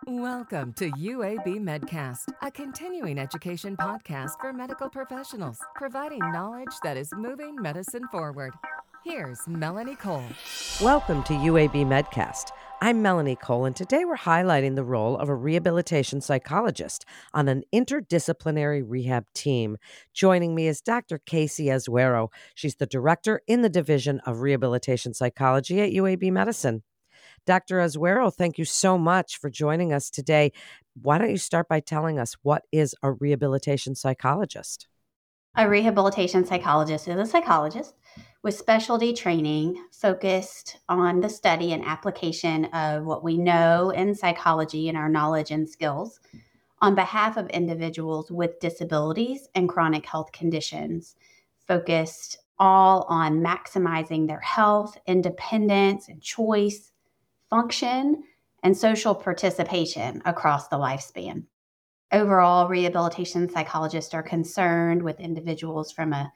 Welcome to UAB Medcast, a continuing education podcast for medical professionals, providing knowledge that is moving medicine forward. Here's Melanie Cole. Welcome to UAB Medcast. I'm Melanie Cole, and today we're highlighting the role of a rehabilitation psychologist on an interdisciplinary rehab team. Joining me is Dr. Casey Azuero. She's the director in the Division of Rehabilitation Psychology at UAB Medicine. Dr. Azuero, thank you so much for joining us today. Why don't you start by telling us what is a rehabilitation psychologist? A rehabilitation psychologist is a psychologist with specialty training focused on the study and application of what we know in psychology and our knowledge and skills on behalf of individuals with disabilities and chronic health conditions, focused all on maximizing their health, independence, and choice, function, and social participation across the lifespan. Overall, rehabilitation psychologists are concerned with individuals from a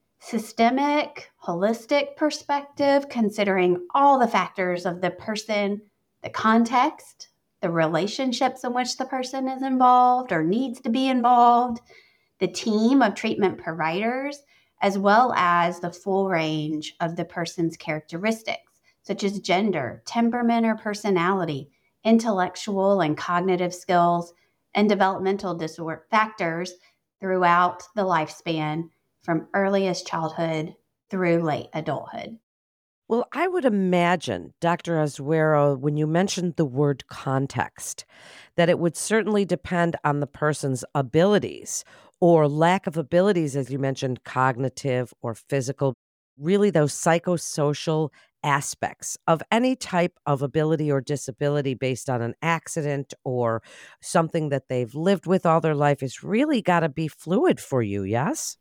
systemic, holistic perspective, considering all the factors of the person, the context, the relationships in which the person is involved or needs to be involved, the team of treatment providers, as well as the full range of the person's characteristics, such as gender, temperament or personality, intellectual and cognitive skills, and developmental disorder factors throughout the lifespan from earliest childhood through late adulthood. Well, I would imagine, Dr. Azuero, when you mentioned the word context, that it would certainly depend on the person's abilities or lack of abilities, as you mentioned, cognitive or physical, really those psychosocial aspects of any type of ability or disability based on an accident or something that they've lived with all their life is really got to be fluid for you, yes?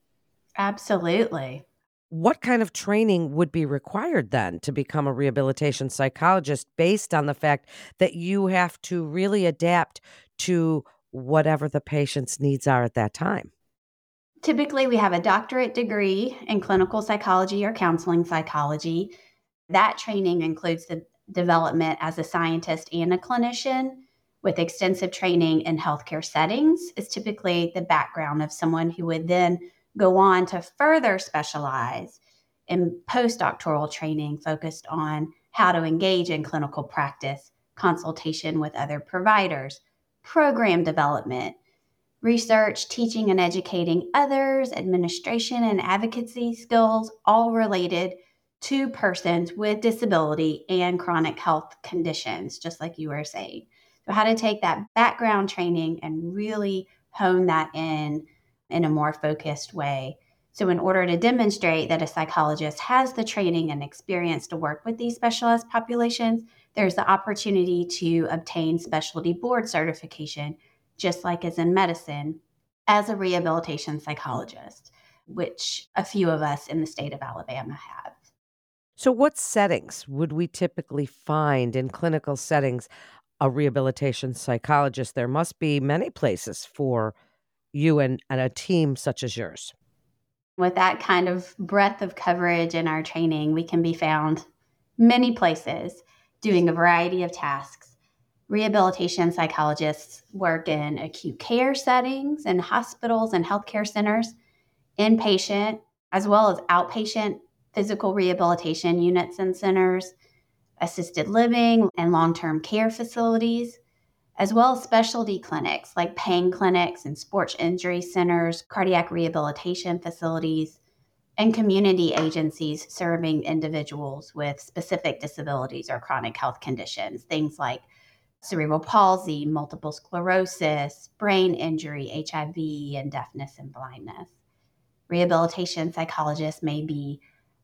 Absolutely. What kind of training would be required then to become a rehabilitation psychologist based on the fact that you have to really adapt to whatever the patient's needs are at that time? Typically, we have a doctorate degree in clinical psychology or counseling psychology. That training includes the development as a scientist and a clinician with extensive training in healthcare settings is typically the background of someone who would then go on to further specialize in postdoctoral training focused on how to engage in clinical practice, consultation with other providers, program development, research, teaching and educating others, administration and advocacy skills, all related to persons with disability and chronic health conditions, just like you were saying. So, how to take that background training and really hone that in a more focused way. So, in order to demonstrate that a psychologist has the training and experience to work with these specialized populations, there's the opportunity to obtain specialty board certification, just like as in medicine, as a rehabilitation psychologist, which a few of us in the state of Alabama have. So, what settings would we typically find in clinical settings a rehabilitation psychologist? There must be many places for you and a team such as yours. With that kind of breadth of coverage in our training, we can be found many places doing a variety of tasks. Rehabilitation psychologists work in acute care settings in hospitals and healthcare centers, inpatient, as well as outpatient physical rehabilitation units and centers, assisted living and long-term care facilities, as well as specialty clinics like pain clinics and sports injury centers, cardiac rehabilitation facilities, and community agencies serving individuals with specific disabilities or chronic health conditions, things like cerebral palsy, multiple sclerosis, brain injury, HIV, and deafness and blindness. Rehabilitation psychologists may be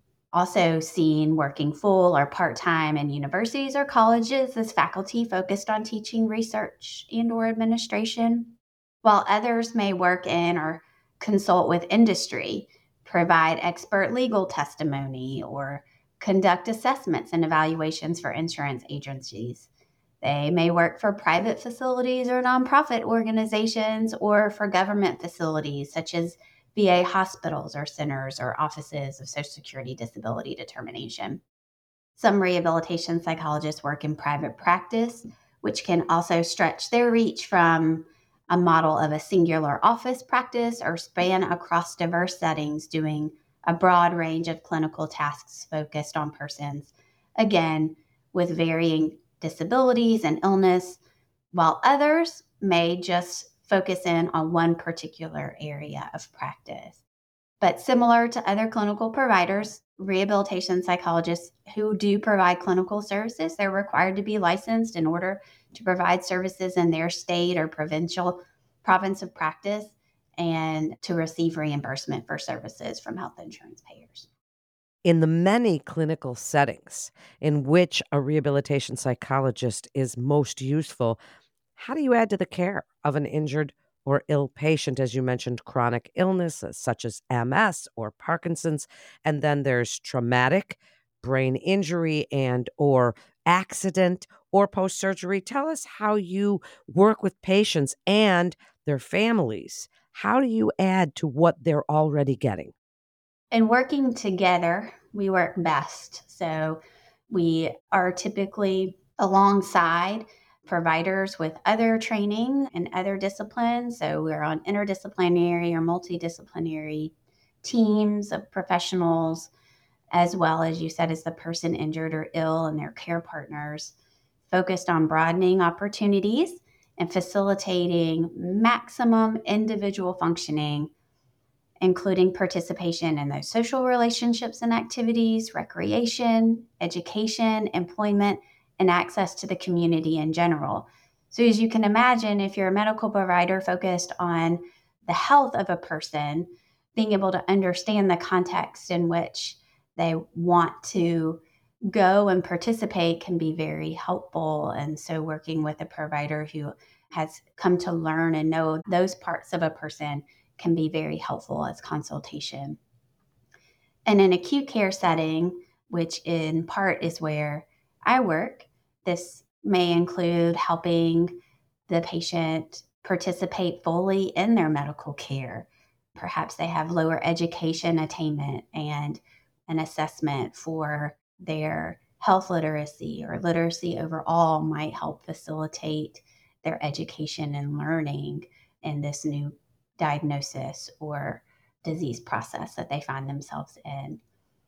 also seen working full or part-time in universities or colleges as faculty focused on teaching, research, and or administration, while others may work in or consult with industry, provide expert legal testimony, or conduct assessments and evaluations for insurance agencies. They may work for private facilities or nonprofit organizations or for government facilities such as VA hospitals or centers or offices of Social Security disability determination. Some rehabilitation psychologists work in private practice which can also stretch their reach from a model of a singular office practice or span across diverse settings, doing a broad range of clinical tasks focused on persons, again, with varying disabilities and illness, while others may just focus in on one particular area of practice. But similar to other clinical providers, rehabilitation psychologists who do provide clinical services, they're required to be licensed in order to provide services in their state or provincial province of practice and to receive reimbursement for services from health insurance payers. In the many clinical settings in which a rehabilitation psychologist is most useful, how do you add to the care of an injured or ill patient? As you mentioned, chronic illness such as MS or Parkinson's, and then there's traumatic brain injury and or accident or post-surgery. Tell us how you work with patients and their families. How do you add to what they're already getting? And working together, we work best. So we are typically alongside providers with other training and other disciplines. So we're on interdisciplinary or multidisciplinary teams of professionals, as well as you said, as the person injured or ill and their care partners, focused on broadening opportunities and facilitating maximum individual functioning, including participation in those social relationships and activities, recreation, education, employment, and access to the community in general. So, as you can imagine, if you're a medical provider focused on the health of a person, being able to understand the context in which they want to go and participate can be very helpful. And so, working with a provider who has come to learn and know those parts of a person can be very helpful as consultation. And in acute care setting, which in part is where I work, this may include helping the patient participate fully in their medical care. Perhaps they have lower education attainment, and an assessment for their health literacy or literacy overall might help facilitate their education and learning in this new diagnosis or disease process that they find themselves in.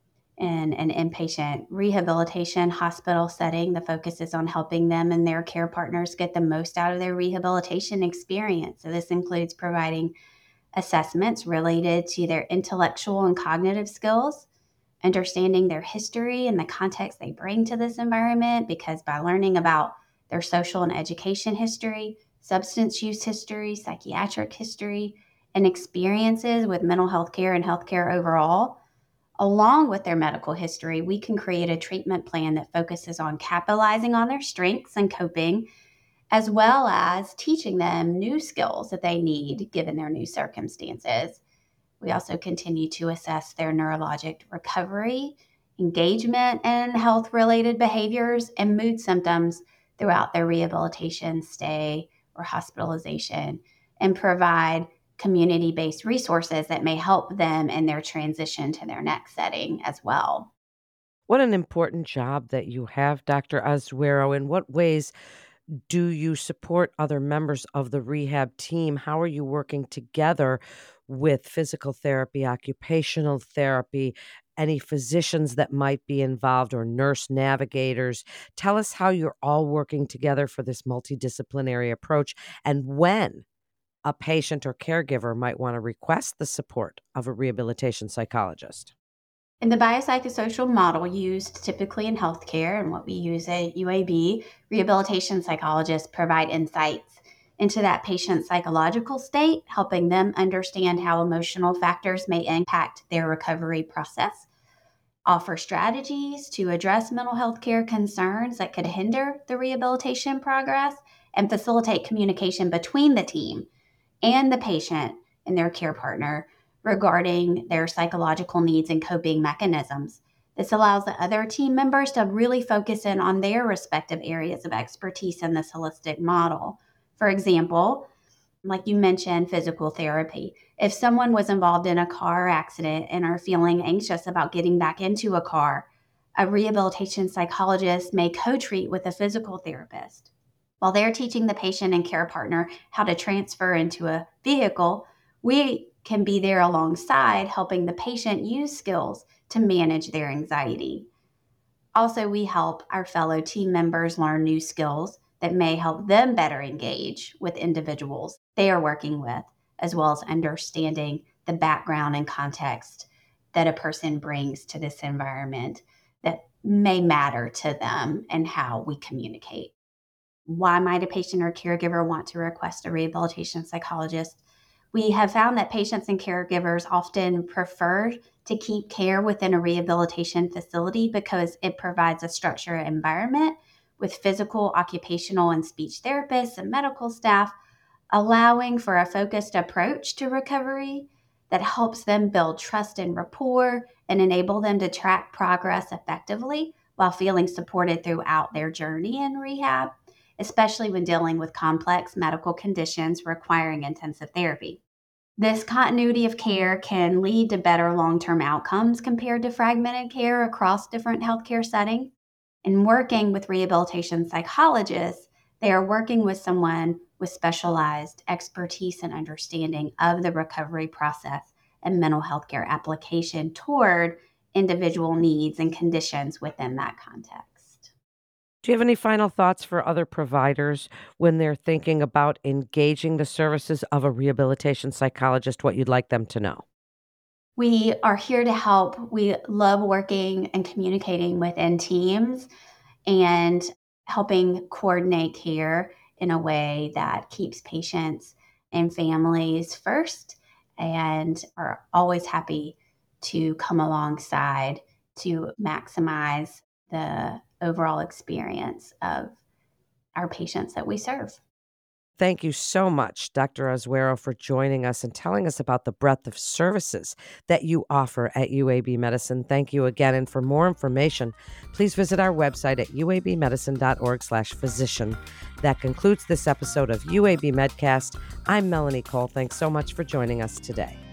In an inpatient rehabilitation hospital setting, the focus is on helping them and their care partners get the most out of their rehabilitation experience. So this includes providing assessments related to their intellectual and cognitive skills, understanding their history and the context they bring to this environment, because by learning about their social and education history, substance use history, psychiatric history, and experiences with mental health care and healthcare overall, along with their medical history, we can create a treatment plan that focuses on capitalizing on their strengths and coping, as well as teaching them new skills that they need given their new circumstances. We also continue to assess their neurologic recovery, engagement, and health-related behaviors and mood symptoms throughout their rehabilitation stay or hospitalization, and provide community-based resources that may help them in their transition to their next setting as well. What an important job that you have, Dr. Azuero. In what ways do you support other members of the rehab team? How are you working together with physical therapy, occupational therapy, any physicians that might be involved or nurse navigators? Tell us how you're all working together for this multidisciplinary approach and when a patient or caregiver might want to request the support of a rehabilitation psychologist. In the biopsychosocial model used typically in healthcare and what we use at UAB, rehabilitation psychologists provide insights into that patient's psychological state, helping them understand how emotional factors may impact their recovery process, offer strategies to address mental health care concerns that could hinder the rehabilitation progress, and facilitate communication between the team and the patient and their care partner regarding their psychological needs and coping mechanisms. This allows the other team members to really focus in on their respective areas of expertise in this holistic model. For example, like you mentioned, physical therapy. If someone was involved in a car accident and are feeling anxious about getting back into a car, a rehabilitation psychologist may co-treat with a physical therapist. While they're teaching the patient and care partner how to transfer into a vehicle, we can be there alongside helping the patient use skills to manage their anxiety. Also, we help our fellow team members learn new skills that may help them better engage with individuals they are working with, as well as understanding the background and context that a person brings to this environment that may matter to them and how we communicate. Why might a patient or caregiver want to request a rehabilitation psychologist? We have found that patients and caregivers often prefer to keep care within a rehabilitation facility because it provides a structured environment with physical, occupational, and speech therapists and medical staff, allowing for a focused approach to recovery that helps them build trust and rapport and enable them to track progress effectively while feeling supported throughout their journey in rehab, especially when dealing with complex medical conditions requiring intensive therapy. This continuity of care can lead to better long-term outcomes compared to fragmented care across different healthcare settings. In working with rehabilitation psychologists, they are working with someone with specialized expertise and understanding of the recovery process and mental health care application toward individual needs and conditions within that context. Do you have any final thoughts for other providers when they're thinking about engaging the services of a rehabilitation psychologist, what you'd like them to know? We are here to help. We love working and communicating within teams and helping coordinate care in a way that keeps patients and families first, and are always happy to come alongside to maximize the overall experience of our patients that we serve. Thank you so much, Dr. Azuero, for joining us and telling us about the breadth of services that you offer at UAB Medicine. Thank you again. And for more information, please visit our website at uabmedicine.org/physician. That concludes this episode of UAB Medcast. I'm Melanie Cole. Thanks so much for joining us today.